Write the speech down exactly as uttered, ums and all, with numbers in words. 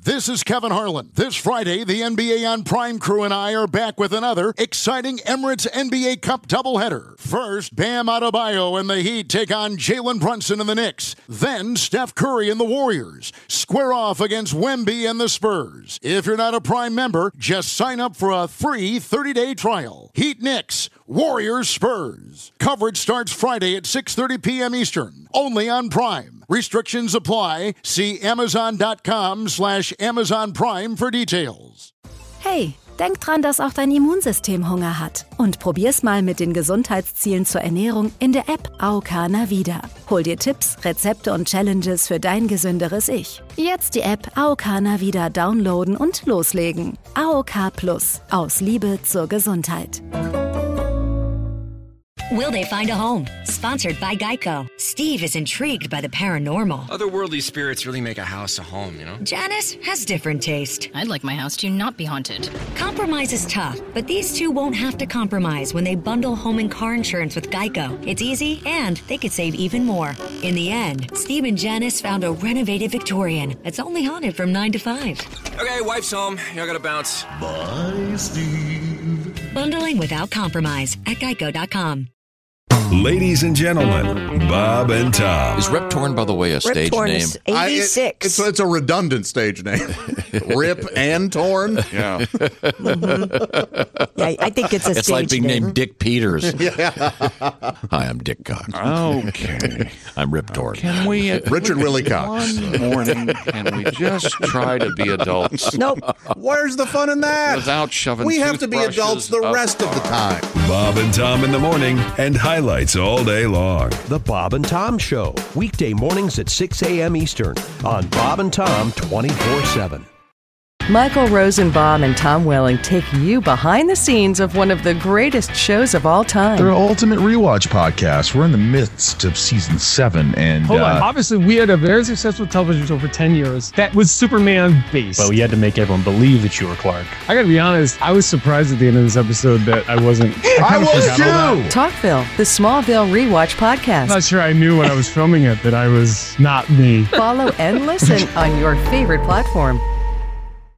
This is Kevin Harlan. This Friday, the N B A on Prime crew and I are back with another exciting Emirates N B A Cup doubleheader. First, Bam Adebayo and the Heat take on Jalen Brunson and the Knicks. Then, Steph Curry and the Warriors square off against Wemby and the Spurs. If you're not a Prime member, just sign up for a free thirty-day trial. Heat Knicks, Warriors Spurs. Coverage starts Friday at six thirty p.m. Eastern, only on Prime. Restrictions apply. See amazon.com slash Amazon Prime für Details. Hey, denk dran, dass auch dein Immunsystem Hunger hat. Und probier's mal mit den Gesundheitszielen zur Ernährung in der App A O K Navida. Hol dir Tipps, Rezepte und Challenges für dein gesünderes Ich. Jetzt die App A O K Navida downloaden und loslegen. A O K Plus. Aus Liebe zur Gesundheit. Will they find a home? Sponsored by Geico. Steve is intrigued by the paranormal. Otherworldly spirits really make a house a home, you know? Janice has different taste. I'd like my house to not be haunted. Compromise is tough, but these two won't have to compromise when they bundle home and car insurance with Geico. It's easy, and they could save even more. In the end, Steve and Janice found a renovated Victorian that's only haunted from nine to five. Okay, wife's home. Y'all gotta bounce. Bye, Steve. Bundling without compromise at geico dot com. Ladies and gentlemen, Bob and Tom. Is Rip Torn, by the way, a Rip stage Torn name? is eighty-six. I, it, it's, it's a redundant stage name. Rip and Torn. Yeah. Mm-hmm. Yeah, I think it's a it's stage like being name. named Dick Peters. Yeah. Hi, I'm Dick Cox. Okay. I'm Rip Torn. Can we, uh, Richard Willie Cox. One morning, can we just try to be adults? Nope. Where's the fun in that? Without shoving We have to be toothbrushes adults the up rest of the time. Bob and Tom in the morning and highlights all day long. The Bob and Tom Show, weekday mornings at six a.m. Eastern on Bob and Tom twenty-four seven. Michael Rosenbaum and Tom Welling take you behind the scenes of one of the greatest shows of all time. They're Ultimate Rewatch Podcast. We're in the midst of season seven. And Hold uh, on. Obviously, we had a very successful television show for ten years that was Superman based. But we had to make everyone believe that you were Clark. I got to be honest, I was surprised at the end of this episode that I wasn't. I, I was too! Talkville, the Smallville Rewatch Podcast. I'm not sure I knew when I was filming it that I was not me. Follow and listen on your favorite platform.